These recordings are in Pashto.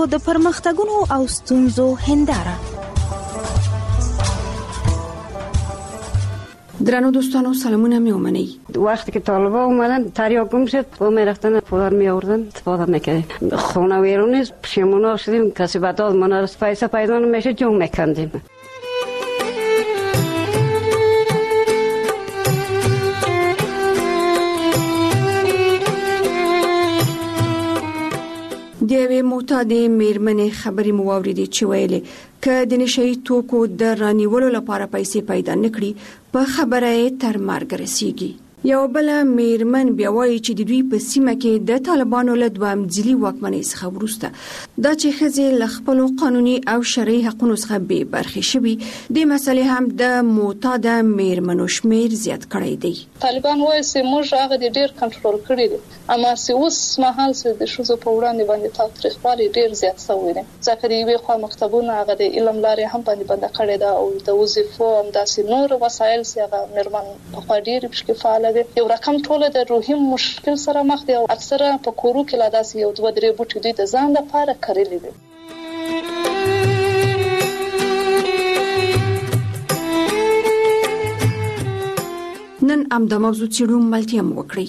د پرمختګونو او ستونزو هنداره. درنو دوستانو سلامونه می اومنی. وقتی که طالبا اومدن تریاک گم شد و می رفتن پولار می آوردن استفاده میکردیم. خونه ویرونی پشیمون شدیم کسی بداد ما را پیسه پیدا نمیشه جون میکندیم. دیوی معتادې میرمنې خبرې مو واورېدې چې ویلې که د نشهیي توکو د رانیولو لپاره پیسې پیدا نکړي په خبره یې تر مرګ رسیږي. یو بل میرمن بیا وایي چې د دوی په سیمه کې د طالبانو له دوهم ځلي واکمنۍ څخه وروسته دا چې ښځې له خپلو قانوني او شرعي حقونو څخه بې برخې شوي دې مسلې هم د معتاده میرمنو شمیر زیات کړی دی. طالبان وایي چې موږ هغه د ډېر کنټرول کړی دي، اما چې اوس مهال چې د ښځو په وړاندې باندې تاوتریخوالی ډېر زیات شوی دی، ځکه د یوې خوا مکتبونه هغه د علم لارې هم باندې بنده کړې ده او د وظیفو همداسې نور وسایل چې هغه میرمن پخوا ډېرې پکې فعاله دي. یو رقم ټوله د روحي مشکل سره مخ دي او اکثره په کورو کې لا داسې یو دوه درې بوټي دوی د ځان لپاره کرلي دي. نن هم د موضوع څېړو ملتیا مو وکړئ.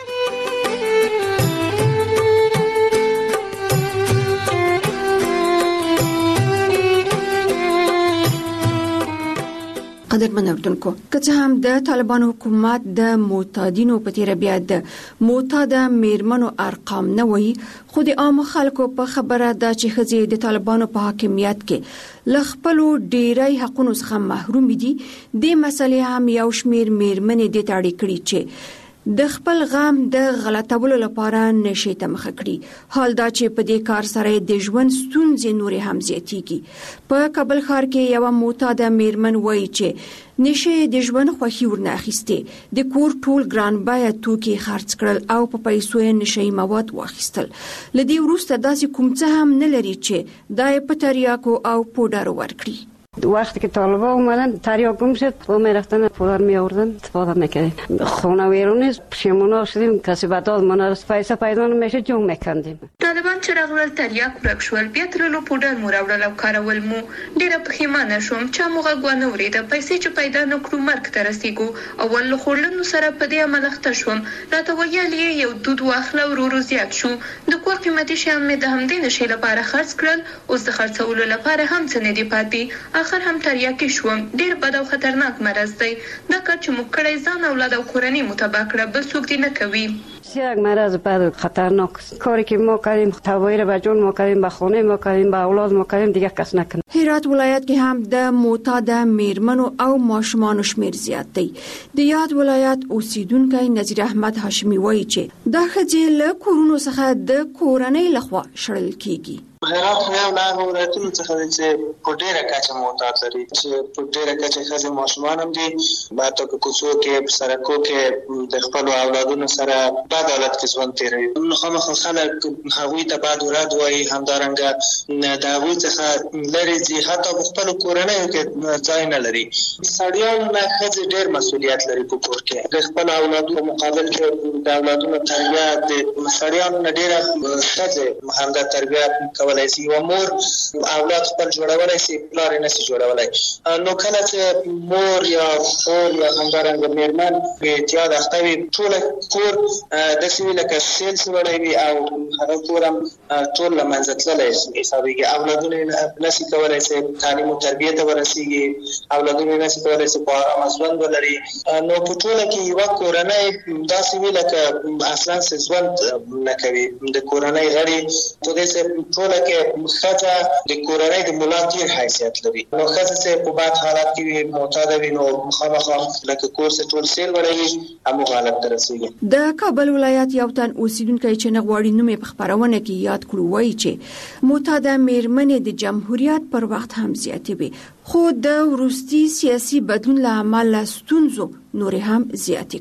قدرمن اردوونکو، که څه هم د طالبانو حکومت د معتادینو په تیره بیا د معتاده میرمنو ارقام نه وایي، خو د عامو خلکو په خبره ده چې ښځې د طالبانو په حاکمیت کې له خپلو ډیری حقونو څخه محروم دي. دې مسلې هم یو شمیر میرمنې دې ته اړ کړي چې د خپل غم د غلطولو لپاره نشي ته مخه کړي. حال دا چې په دې کار سره د ژوند ستونزې نورې هم زیاتېږي. په کابل ښار کې یوه معتاده میرمن وایي چې نشه د ژوند خوښي ورنه اخیستې، د کور ټول ګران بیه توکي خرڅ کړل او په پیسو یې نشهیي مواد واخیستل. له دې وروسته داسې کوم څه هم نه لري چې دا یې په تریاکو او پوډرو ورکړي. وقتی که طالبا اومدن تریاک گم شد و می رفتن پولار می آوردن استفاده میکردیم. خونه ویرونی پشیمون شدیم کسی بداد ما را پیسه پیدا نمیشه جون میکندیم. طالبان چې راغلل تریاک ورک شول، بیا ترلو پوډر مو راوړل او کارول مو. ډېره پښیمانه شوم چا مو غږ ونه اورېده. پیسې چې پیدا نه کړو مرګ ته رسېږو. اول له خوړلنو سره په دې عمل اخته شوم. راته ویل یې یو دود واخله ورو ورو زیات شو. د کور قیمتي شیان مې د همدې نشې لپاره خرڅ کړل، اوس د خرڅولو لپاره هم څه نه دي پاتې. اخر هم تریاکي شوم. ډېر بد او خطرناک مرض دی. دا کار چې موږ کړی ځان اولاد او کورنۍ مو تباه کړه، بل څوک دې نه کوي. یک مرض بد خطرناک کاری که ما کردیم تباهی به جون ما کردیم، به خانه ما کردیم، به اولاد ما کردیم، دیگه کس نکنه. هرات ولایت کې هم د معتاده میرمنو او ماشومانو شمیر زیات دی. د یاد ولایت اوسیدونکی نذیر احمد هاشمی وایي چې دا ښځې له کورونو څخه د کورنۍ لخوا شړل کیږي. هرات یو له ولایتونو څخه دی چې په ډېره کچه معتاد لري، چې په ډېره کچه ښځې ماشومان هم دي، حتی په کوڅو کې په سړکو کې د خپلو اولادونو سره بد حالت کې ژوند تېروي. نو خامخا خلک هغوی ته بد ورد وایي، همدارنګه د هغوی څخه لرې ځي، حتی په خپلو کورنیو کې ځای نه لري. سړیانو نه ښځې ډېر مسؤلیت لري په کور کې. د خپلو اولادو په مقابل کې د اولادونو تربیه د سړیانو نه ډېره ښځې همدا تربیه کوي. یو مور اولاد خپل جوړولای شي، پلار یې نشي جوړولای. نو کله چې مور یا خور یا همدارنګه میرمن بې احتیاطه اخته وي، ټوله کور داسې وي لکه سیل سوړی وي او هغه کور هم ټول له منځه تللی حسابېږي. اولادونه یې نشي کولی چې تعلیم و تربیې ته ورسېږي، اولادونه یې نشي کولی چې په ارامه ژوند ولري. نو په ټوله کې یوه کورنۍ داسې وي لکه اصلا چې ژوند نه کوي. د کورنۍ غړي په دې چې ټوله کې ښځه د کورنۍ د ملا تیر حیثیت لري. نو ښځه چې په بد حالت کې وي، معتاده وي، نو مخامخا لکه کور چې ټول سیل وړوي همغه حالت ته رسېږي. د کابل ولایت یو تن اوسیدونکی چې نه غواړي نوم یې په خپرونه کې یاد کړو وایي چې معتاده میرمنې د جمهوریت پر وخت هم زیاتې وي، خو د وروستي سیاسي بدلون له امله ستونزو نورې هم زیاتې کړې.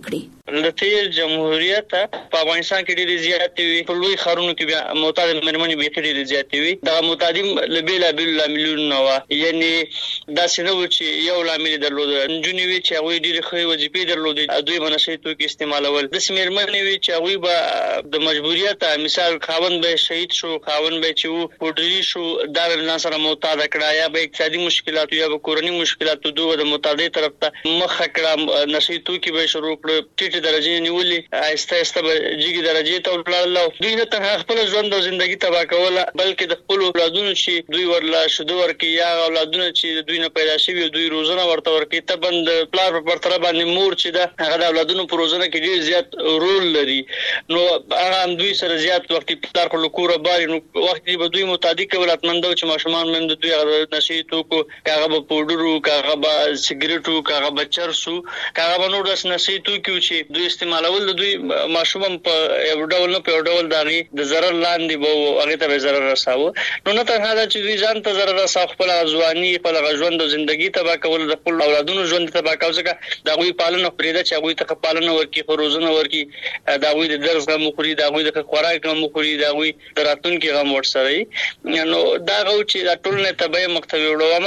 لته جمهوریت په افغانستان کې ډېر زیات وي، په لوی خارونو کې بیا معتاد مرمنې به ډېر زیات وي. دا معتادین لبیلا بل لاملونه وا، یعنی دا څنګه و چې یو لامل درلود، جنوي وی چې هغه ډېر ښه وظیفې درلودې، دوی منشي توکي استعمالول. د سیمرمنې وی چې هغه به د مجبوریت مثال خاوند به شهید شو، خاوند به چې پوډري شو، دا له سره معتاد کړه، یا به اقتصادي مشکلات یا به کورنۍ مشکلات دوه د معتادي طرف ته مخ کړه، نشي توکي به شروع کړ، ټیټه درجه نیولې، آهسته آهسته به جګی درجه ته ولاړل. دوی نه تنها خپل ژوند او ژوندۍ تباہ کوله، بلکې د خپل اولادونو چې دوی ورلا شوده ورکی یا اولادونو چې دوی نه پیدا شوی دوی روزنه ورته ورکی، ته بند پلار په پرتره باندې مور چې دا هغه د اولادونو په روزنه کې ډیر زیات رول لري. نو هغه هم دوی سره زیات وخت پلار خو لکوره باري، نو وخت به دوی متعدی کولاتمندو چې ماشومان مند دوی هغه نشي توکو، هغه به پودرو، هغه به سیګریټو، هغه به چرسو، هغه به نور داس نشي توکو چې دوی استعمالول، دوی ماشومان په یو ډول نه په ډول داغي د ضرر لاندې وو، هغه ته ضرر رساوه. نو نه تنها دا چې دوی ځان ته ضرر رساو، خپل ځواني، خپل ژوند او ژوندۍ تباہ کول، د خپل اولادونو ژوند تباہ کول، ځکه دا غوي پالنه پرېده چې هغه ته پالنه ورکی، روزنه ورکی، دا غوي د درس غو مخوري، دا غوي د خوراک غو مخوري، دا غوي دراتون کې غو ورسره. نو دا غو چې دا ټول نه تبعه مکتب وړو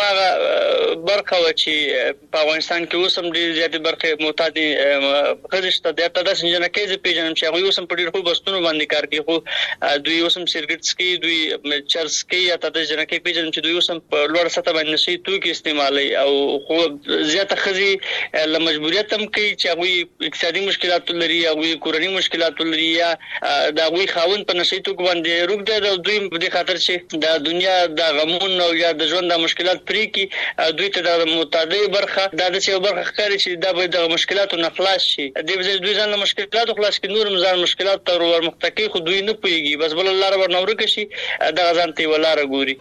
ما برخه و چې په افغانستان کې اوسم ډیر زیات برخه معتادي خرجته د ابتدا څنګه کې چې پیژنم چې هغه اوسم په ډیر خو بستونو باندې کار کوي، خو دوی اوسم سیګریټ سکي، دوی چرس کې یا ته ځنه کې پیژنم چې دوی اوسم په لوړ سطح باندې نشي توکي استعمالي، او خو زیاته خزي له مجبوریت هم کوي چې هغه اقتصادي مشکلات لري، هغه کورنۍ مشکلات لري، یا دا غوي خاون په نشي توک باندې روک دی، دوی په خاطر چې د دنیا د غمون او یا د ژوند د مشکلات پرې کی دوی ته د معتادي برخه د څه برخه ښکاري چې دا به د مشکلاتو نه خلاص شي. دوی ځان له مشکلاتو خلاص کی، نور مزار مشکلات تر ور مختکی خو دوی نه پويږي، بس بل الله رب نور کې شي د غزان تی ولاره ګوري.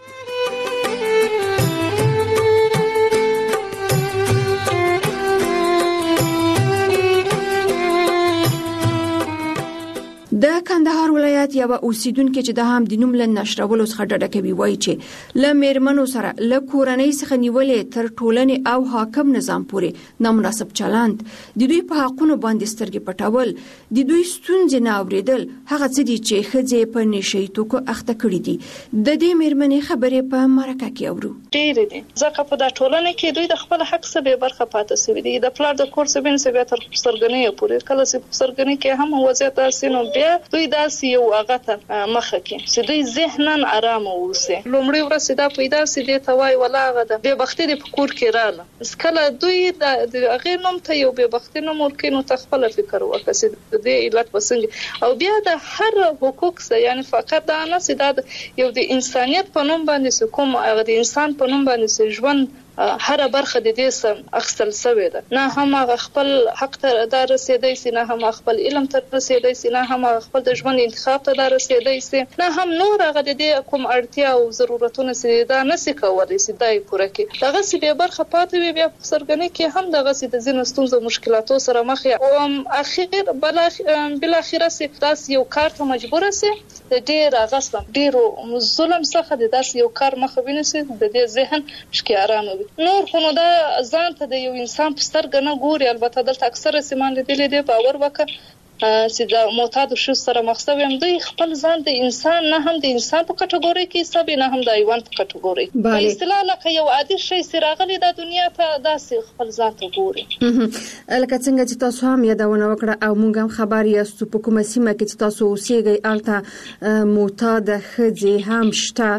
د کندهار ولایت یو اوسیدونکو چې د هم د نوم له نشرولو څخه ډډه کوي، وایي چې له میرمنو سره له کورنۍ څخه نیولې تر ټولنې او حاکم نظام پورې نامناسب چلند، د دوی په حقونو باندې سترګې پټول، د دوی ستونزې نه اوریدل، هغه څه دي چې ښځې په نشي توکو اخته کړي دي. د دې میرمنې خبرې په مرکه کې اورو. ډېر دي ځکه په دا ټولنه کې دوی د خپل حق څخه به برخه پاتې شوی دي، د پلار د کور سبین سبا تر سرګنې پورې کله چې سرګنې کې هم وضعیت اسینو بیا دوی داسې یو هغه ته مخه کې چې دوی ذهنن آرام اوسه. لومړی ورځ دا پیدا سي دي توای ولا هغه د به بختي د کور کې رااله، اسکله دوی د هغه نوم ته یو به بختي نوم ورکینو تخپل فکر وکړي چې د علت وسنګ، او بیا د هر حقوق سره یعنی فقط دا نه سي دا یو د انسانيت په نوم باندې کوم هغه د انسان په نوم باندې ژوند هر برخه د دې سم اخستل سوی ده، نه هم خپل حق ته دار رسیدای سي، نه هم خپل علم ته رسیدای سي، نه هم خپل د ژوند انتخاب ته دار رسیدای سي، نه هم نور هغه د دې کوم اړتیا او ضرورتونه سي دا نسي کولای سي دای پوره کی. دغه سي به برخه پاتې وي، بیا سرګنې کې هم دغه سي د زینو ستونزو مشکلاتو سره مخ یا اخر بل اخر سي داس یو کار ته مجبور سي، د ډیر غصب ډیرو ظلم څخه د داس یو کار مخ ویني، د دې ذهن شکه آرام نور خو نو دا ځان ته د یو انسان په سترګه نه ګوري. البته دلته اکثره سیمان لیدلې دي باور وکړه چې د معتاد شو سره مقصد هم دوی خپل ځان د انسان نه هم د انسان په کټګوري کې حساب نه هم د حیوان په کټګوري په اصطلاح لکه یو عادي شی سراغلي د دنیا ته داسې خپل ذات ګوري. لکه څنګه چې تاسو هم یادونه وکړه او موږ هم خبر یاستو په کومه سیمه کې چې تاسو اوسېږئ الته معتاد ښځې هم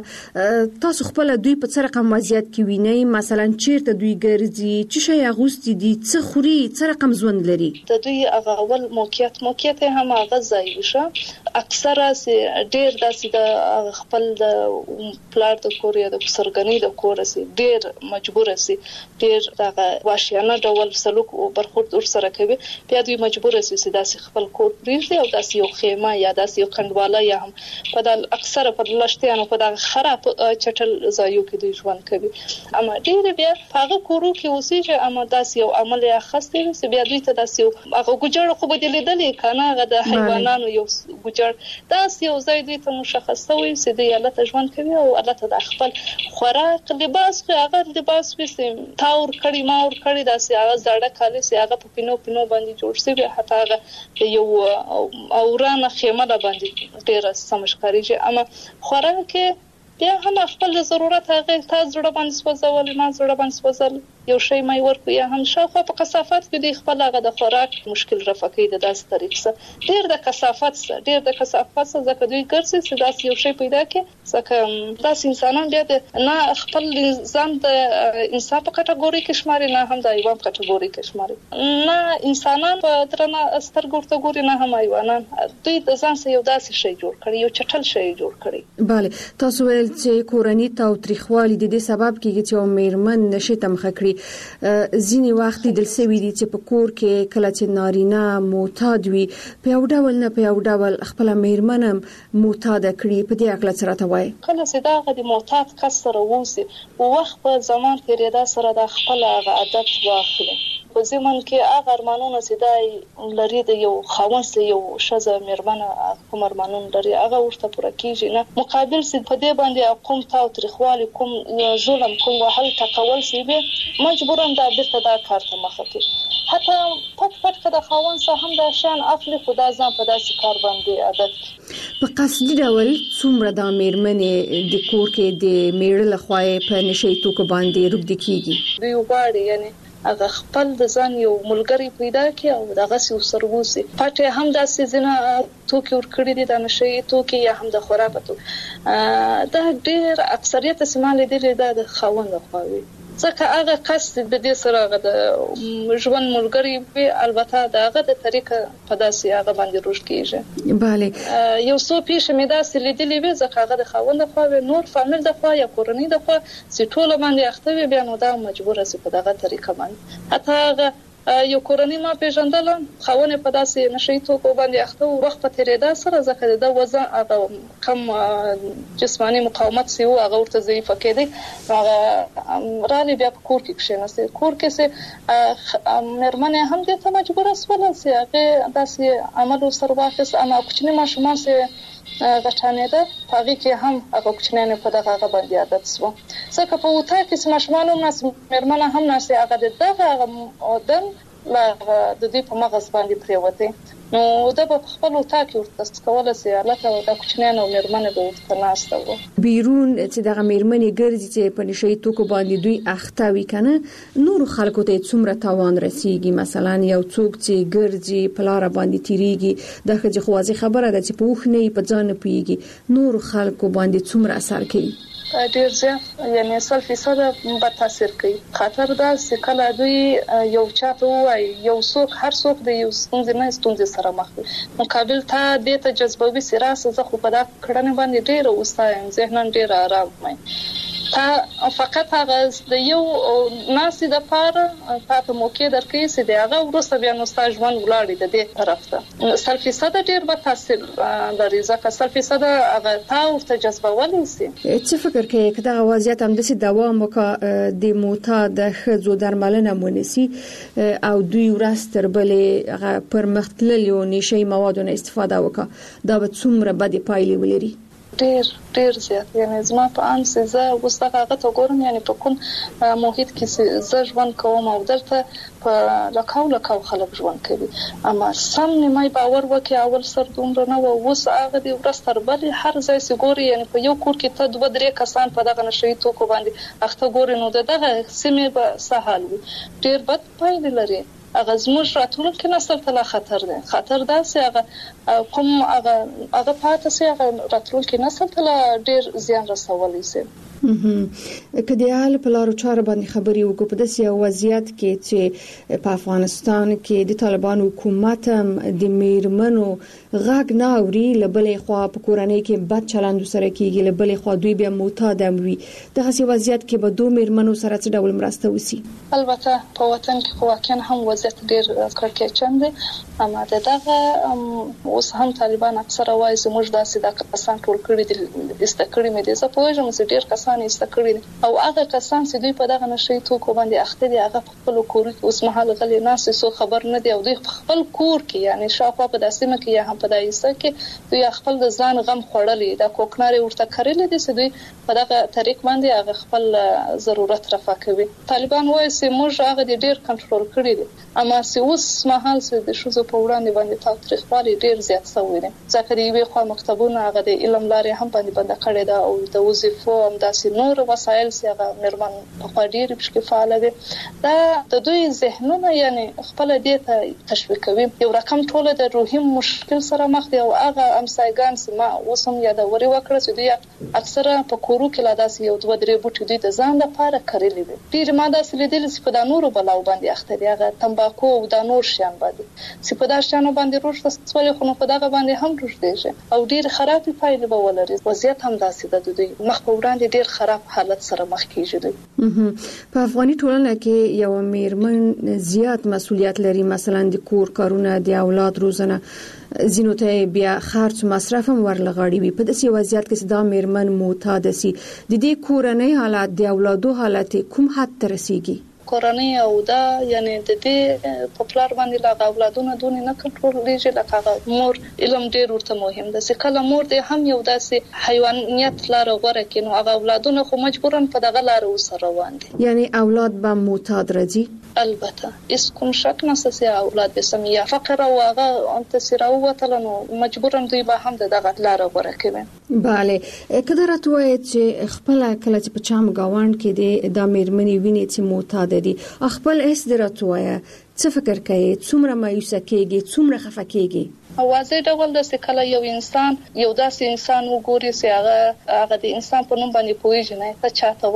شته، تاسو خپل دوی په څه رقم وضعیت کې وینئ؟ مثلا چیرته دوی ګرځي، څه شی اغوستي دي، څه خوري، څه رقم ژوند لري؟ د دوی هغه اول موقعیت هم هغه ځای وشه، اکثره ډیر داسې د خپل د پلار د کور یا د سرګنۍ د کور سي ډیر مجبور سي، ډیر دغه واشیانه ډول سلوک او برخورد ور سره کوي، بیا دوی مجبور سي چې داسې خپل کور پریږدي او داسې یو خیمه یا داسې یو کندواله یا هم په د اکثره په لشتيانو په د خراب چټل ځایو کې دوی ژوند کوي. اما ډیر بیا هغه کورو کې اوسېږي، اما داسې یو عمل یا خاص دی چې بیا دوی ته داسې هغه ګجړ خو بدلیدلې کانه هغه د حیواناتو یو ګجر دا یو ځای دوی ته مشخص شوی چې د یالت ژوند کوي او الله ته د خپل خوراک لباس هغه لباس وسیم تاور کړي ماور کړي دا سي هغه زړه کالي سي هغه په پینو باندې جوړ شوی حتی هغه یو اورانه خیمه باندې ډیره سمشکاري چې اما خوراک بیا هم خپل ضرورت هغه تاسو زړه باندې سوځول نه زړه باندې سوځل یو شی مې ورکو یا هم شاوخوا په کثافت کې د خپل هغه د خوراک مشکل رفع کوي د داس طریقې ډیر د کثافت ځکه دوی ګرځي چې داس یو شی پیدا کړي ځکه داس انسانان بیا نه خپل ځان د انسان په کټګوري کې شماري نه هم د حیوان په کټګوري کې شماري نه انسانان په درنه سترګو ته ګوري نه هم حیوانان دوی د ځان سره یو داسې شی جوړ کړي یو چټل شی جوړ کړي bale تاسو ویل چې کورنۍ تاوتریخوالي د دې سبب کېږي چې میرمن نشي تمخه کړي ځینی وخت د سوي دي چې په کور کې کله چې نارینه معتاد وي په یو ډول نه په یو ډول خپل میرمنم معتاد کړي په دې اړه څه راته وایي کله چې دا غدي معتاد کس سره ووسی او وخت په زمان کې ردا سره د خپل عادت واخلي په زمون کې هغه ارمانونه چې دای لري د یو خاوند سره یو شزه میرمنه کوم ارمانونه لري هغه ورته پوره کیږي نه مقابل سي په دې باندې کوم تاوتریخوالي کوم ظلم کوم وهل تکول سي به مجبورم دا بیرته دا کار ته مخه کوي حتی پټ کده خاوند سره هم دا شان اخلي خدا ځان په داسې کار باندې عادت په قصدي ډول څومره د میرمنې د کور کې د میړه لخوا په نشي توکو باندې روږدي کیږي دوی وغواړي یعنی هغه خپل د ځان یو ملګری پیدا کړي او دغه سرګوسي پټه هم د سيزنه توکي ور کړی دي د نشي توکي یا هم د خوراک توکي دا ډېر اکثریت سیمال دي د خاوند خووي ځکه هغه کس د دې سره د ژوند ملګری به البته دغه د طریقه په داسې هغه باندې روش کیږي bale یو څو پیښه مې داسې لیدلې وي ځکه هغه د خاوند خو نور فامیل د خو یا کورنۍ د خو چې ټول باندې اخته بیا نو دا مجبور سي په دغه طریقه باندې حتی هغه یو کورنۍ ما پیژندل خاونه په داسې نشي توکو باندې اخته وخت په تیریدا سره ځکه د وزن هغه کم جسمانی مقاومت سی او هغه ورته ضعیف کېدی هغه رالي بیا په کور کې کښیناسته کور کې سه مرمنه هم د ته مجبور اسوله سي هغه داسې عمل سره واخص اما کوچنی ماشومان سه غټانه ده پاږي کې هم هغه کوچنی په دغه باندې عادت سو ځکه په وتا کې سمشمانو ناس مرمنه هم ناس هغه دغه ودن لا د دې په مغز باندې پریوته نو دا په خپل وتا کې ورته سکوله سي لکه د کوچنی نو مرمنه به ورته ناشته وو بیرون چې دغه میرمنې ګرځي چې په نشي توکو باندې دوی اخته وي کنه نور خلکو ته څومره تاوان رسیږي مثلا یو څوک چې ګرځي په لار باندې تیریږي دغه چې خوازي خبره ده چې په وخت نه په ځان پیږي نور خلکو باندې څومره اثر کوي ډیر زیات یعنی 100% به تاثیر کوي خطر دا چې کله دوی یو چاته وای یو څوک هر څوک د یو ستونزې سره مخ دي مقابل ته د تجربوي سراسه زه خو په دا کړنه باندې ډیر اوسایم ذهن ډیر آرام وای تا فقط هغه د یو ناسي د پاره په موقع درکې سي دغه ورسته بیا نو ستاسو ژوند ولاړی د دې طرف ته 100% ډیر به تاثیر لري ځکه 100% هغه تا ورته جذبولای سي څه فکر کوي کدا وضعیت هم د دوام وکړه د معتاد خزو درملنه مونسي او دوی ورستر بلې پر مختلل یو نشي موادو نه استفاده وکړه دا به څومره بده پایلې ولري ډیر زیات یعنی زما په ان سه زه وسته هغه ته ګورم یعنی په کوم محیط کې زه ژوند کوم او درته په لکاو خلک ژوند کوي اما سم نیمه باور وکي اول سر دومره نه و وس هغه دی ورستر بلې هر ځای سي ګوري یعنی په یو کور کې ته 2-3 کسان په دغه نشي توکو باندې اخته ګوري نو دغه سیمه به سهال وي ډیر بد پایلې لري اغه زموږ راتلونکي نسل ته خطر دی خطر دا سي هغه کوم هغه پاتې سي هغه راتلونکي نسل ته ډیر زیان رسولي سي کدی حال په لارو چارو باندې خبري وکړو په داسې وضعیت کې چې په افغانستان کې د طالبان حکومت د میرمنو غږ نه اوري لبلې خوا په کورنۍ کې بد چلند سره کیږي لبلې خوا دوی بیا معتاد وي دغه وضعیت کې به دوه میرمنو سره څه ډول مرسته وسی البته په وطن کې خو واقعا هم وضعیت ډیر کړکېچن دی. اما دغه اوس هم طالبان اکثره وایي چې موږ داسې د کسان ټول کړي دي استکړي مې دي. زه پوهیږم چې ډیر کسان استکړي دي او هغه کسان چې دوی په دغه نشي توکو باندې اخته دي هغه خپل کور کې اوس مهال غلي ناس سو خبر نه دی او دوی خپل کور کې یعنی شاوخوا په داسمه کې یا هم په دایسه کې دوی خپل د ځان غم خړلې د کوکناري ورته کړل دي چې دوی په دغه طریق باندې هغه خپل ضرورت رفع کوي. طالبان وایي چې موږ هغه ډیر کنټرول کړی دي اما چې اوس مهال چې د شوزو په وړاندې باندې تاریخوالي ډیر زیات شوی دی. ځکه دی وی خو مکتبونه هغه د علم لارې هم باندې بند کړی دا او د وظیفو هم داسې نور وسایل چې هغه مرمن په ډیر بشکې فعال دي. دا د دوی ذهنونه یعنی خپل دې ته تشویق کوي. یو رقم ټول د روحي مشکل سره مخ دي او هغه امسایګان چې ما اوسم یادوري وکړه چې دوی اکثره په کورو کې لا داسې یو دوه درې بوټي دوی د ځان لپاره کړلې دي. ډیر ما داسې لیدل چې په دانورو بلاو باندې اخته دي هغه تمباکو او د نور شیان باندې چې په دا شانو باندې روښته سوالې خو په دغه باندې هم روښته او ډیر خراب پایلې به ولري. وضعیت هم داسې د دوی مخ په وړاندې ډیر خراب حالت سره مخ کیږي. په افغاني ټولنه کې یو میرمن زیات مسؤلیت لري، مثلا د کور کارونه، د اولاد روزنه، زینو ته بیا خرج مصرف هم ورلغړی وي. په داسې وضعیت کې دا میرمن معتاد سي د دې کورنۍ حالت د اولادو حالت کوم حد ته رسیږي؟ کورنۍ او دا یعنی د دې پپلار باندې لا اولادونه دونه نه کنټرولېږي لکه مور علم ډیر ورته مهم ده. چې کله مور دې هم یو داسې حیوانیت لار غوړه کینو هغه اولادونه خو مجبورن په دغه لار وسره روان دي. یعنی اولاد به معتاد راځي. البته اس کوم شک نشته چې اولاد به سمیا فقر او هغه انتصر او وتلنو مجبورن دوی به هم دغه لار غوړه کوي. bale کله راټوي چې خپل کله چې په چام گاوند کې د میرمنې ویني چې معتاد دي خپل اس دراتوي څه فکر کوي؟ څومره مایوسه کېږي؟ څومره خفه کېږي؟ اوازې ډول د سکله یو انسان یو داسې انسان وګوري چې هغه د انسان په نوم باندې پوهیږي نه ته چاته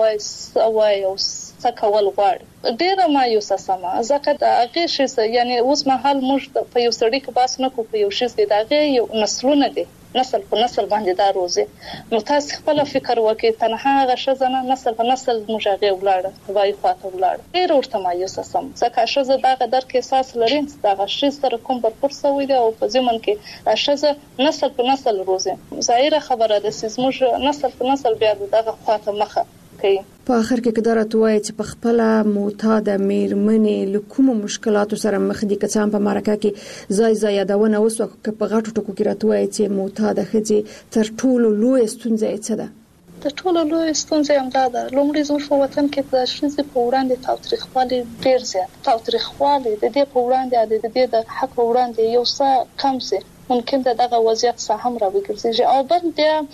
وای او څه کول غواړي ډیره مایوسه سما. ځکه د هغه شي یعنی اوس مهال موږ په یو سړی کې باس نه کوو، په یو شي د هغه یو نسلونه دي نسل په نسل باندې دا روزي. نو تاسو خپل فکر وکړئ تنها هغه شزنه نسل په نسل مجاغه ولاړه وای خاطر ولاړه ډیر ورته مایوسه سم. ځکه شزه دغه درک احساس لري دغه شي سره کوم پر سوي دی او په ځمن کې شزه نسل په نسل روزي. ظاهره خبره ده چې موږ نسل په نسل بیا دغه خاطر مخه کوي. په اخر کې کدار توای چې په خپل معتاد میرمنې له کوم مشکلاتو سره مخ دي که څام په مرکه کې ځای یادونه وسو که په غټو ټکو کې راتوای چې معتاد خځې تر ټولو لوی ستونزه څه ده؟ د ټولو لوی ستونزه هم دا ده لومړی زموږ په وطن کې د ښځې په وړاندې تاوتریخوالي ډیر زیات تاوتریخوالي د دې په وړاندې د دې د حق وړاندې یو څه کم سي ممکن دغه وضعیت سه هم راوګرځي او بل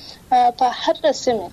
د په هر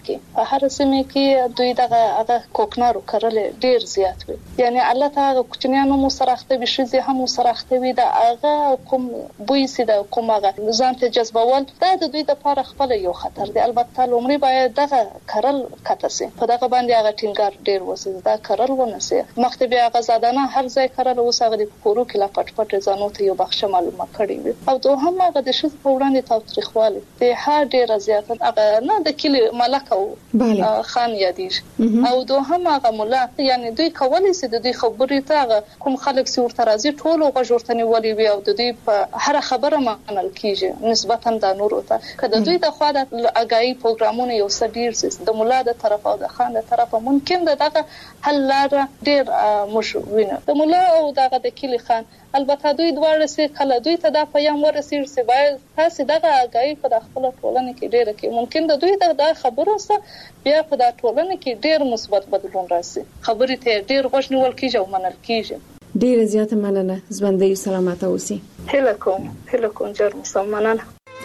سیمه کې دوی دغه کوکنارو کړل ډیر زیات وي. یعنی الله تعالی کوچنیانو مو سره اخته وي شي هم سره اخته وي د هغه کوم بوی سي د کومه ځان ته جذبول دا د دوی لپاره خپل یو خطر دی. البته لومړی باید دغه کړل کته سي په دغه باندې هغه ټینګار ډیر وسي دا کړل ونسي مختبي هغه زادانه هر ځای کړل اوس هغه د کورو کې لا پټ ځانو ته یو بخښه معلومه کړی وي. او دوه هم هغه د شذ په وړاندې تاوتریخوالي د هر ډیر زیات هغه نه د کلی ملک او خان یادیږي او دوه هم هغه مولا یعنی دوی کولی سي د دوی خبرې ته کوم خلک سي ورته راځي ټول غوښتنې ولي وي او د دوی په هر خبره منل کیږي نسبتا د نور ته کله دوی د خوا د اګای پروګرامونه یو سډیر سي د مولا د طرف او د خان د طرف ممکن دغه حل لار ډیر مشوینه د مولا او دغه د کلی خان. البته دوی دواړه سي کله دوی ته دا پیغام ورسیر سي باید تاسو دغه اګای په خپل ټولنه کې ډیر کې ممکن د دوی د خبرو سره بیا په د ټولنه کې ډیر مثبت بدلون راسي خبرې ته ډیر غوښ نیول کیږي او منل کیږي. ډیر زیات مننه ژوندۍ سلامت اوسئ. هله کوم جر مسلمانانه.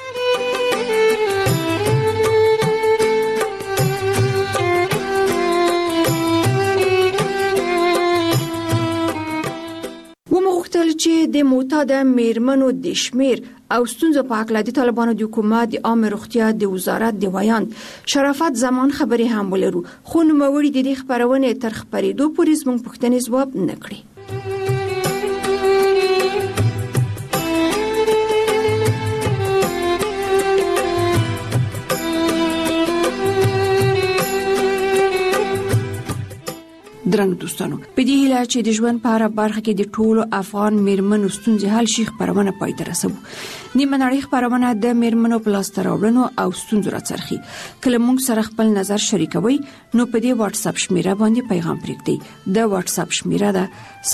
چې د معتاد میرمنو د شمیر او ستونزو په اړه د طالبانو د حکومت د عامه روغتیا د وزارت د ویاند شرافت زمان خبري هم ولرو خو نوموړي د دې خبرونه تر خبرېدو پورې زموږ پوښتنې ځواب نه کړي. درنو دوستانو په دې هیله چې د ژوند په هر برخه کې د ټولو افغان میرمنو ستونزې حل شي خبرونه پای ته رسوو. نیمه نړۍ خبرونه د میرمنو په لاس راوړنو او ستونزو راڅرخي. کله موږ سره خپل نظر شریکوي نو په دې واتس اپ شمیره باندې پیغام پرېږدئ. د واتس اپ شمیره ده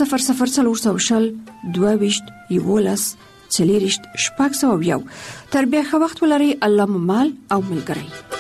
0040 22 11 40 شپږ. تر بیا ښه وخت ولرئ. الله مو مال او ملګری.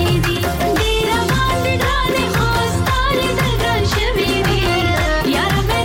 Yara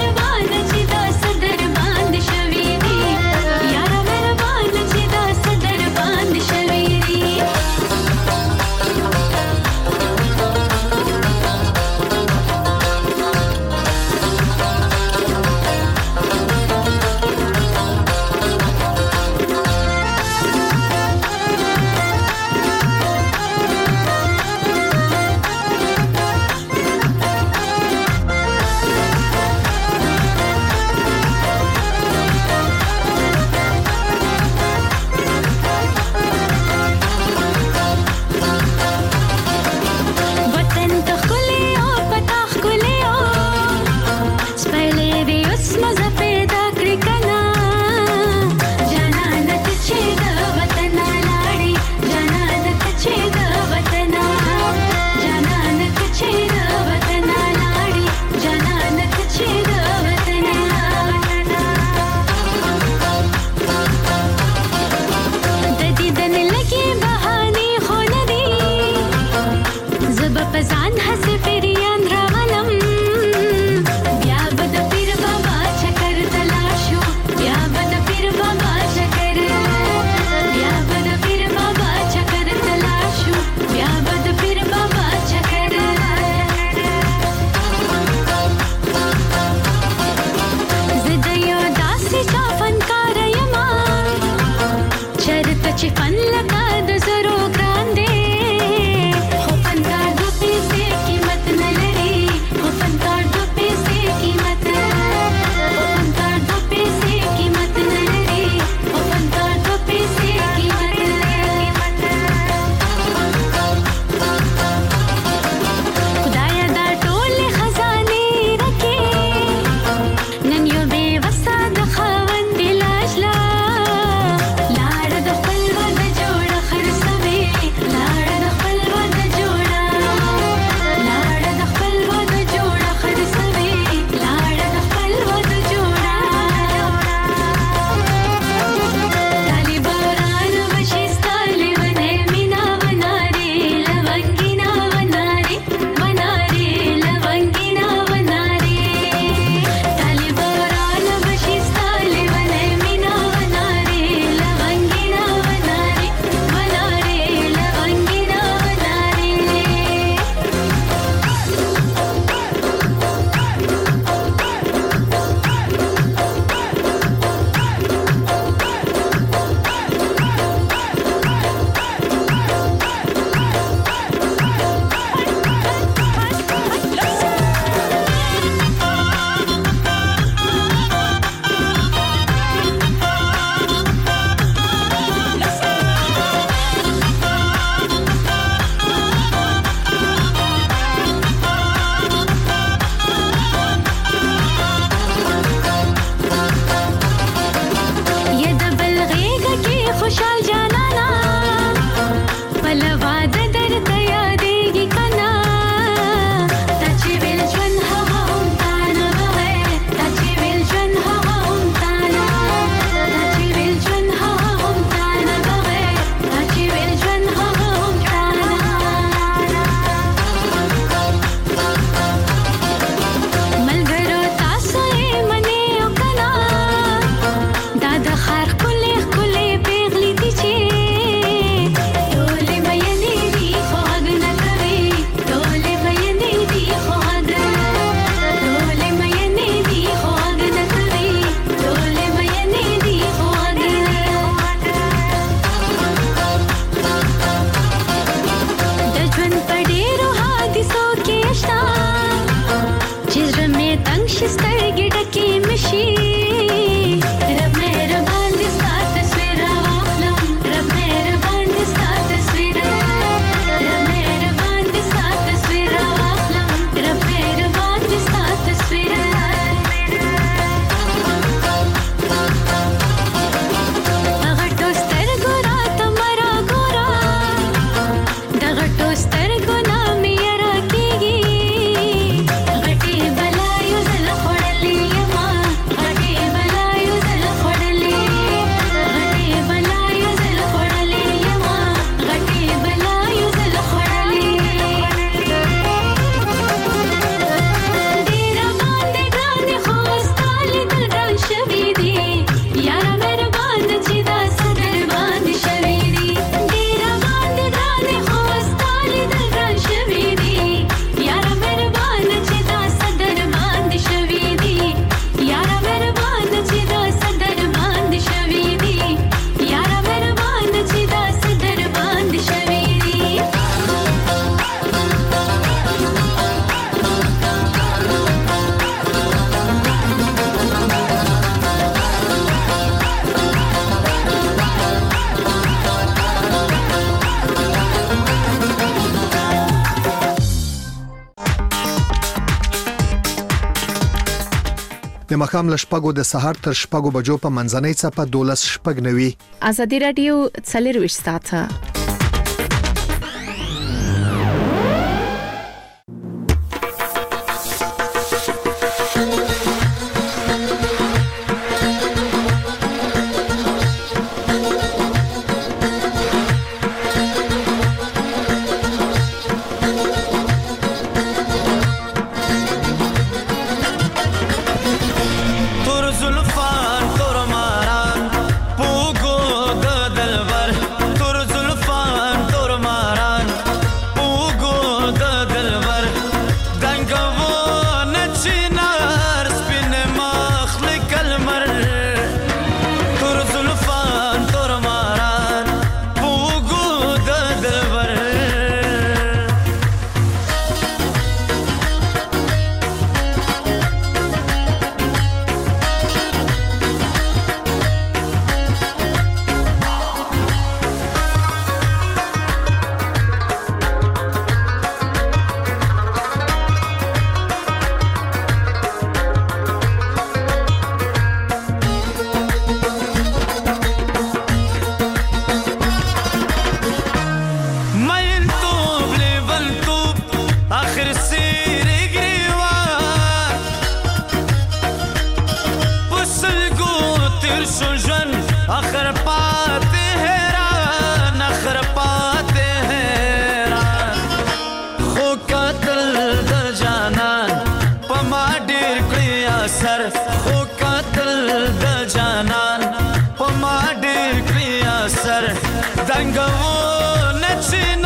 د مخام لشپګو د سهار تر شپګو بجو په منځنۍ څپه 12 شپګ نوي. ازادي رادیو 40 ساعته دنګو نچین